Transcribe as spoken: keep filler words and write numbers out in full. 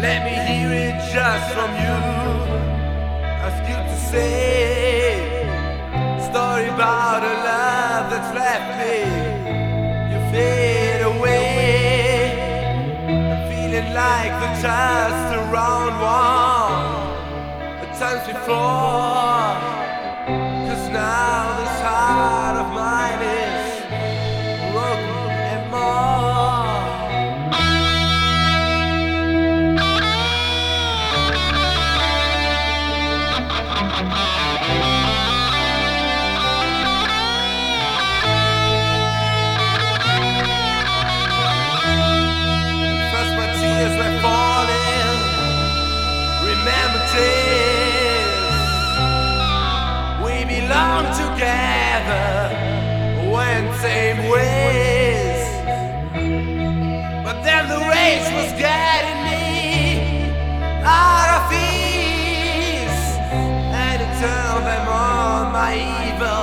Let me hear it just from you. Ask you to say story about a love that's left me. You fade away. I'm feeling like the just around one the times before. Cause now this heart of mine is broken and more. First my tears were falling. Remember this. We belong together. Went same ways. But then the race was getting me out of ease. And it turned them on my evil.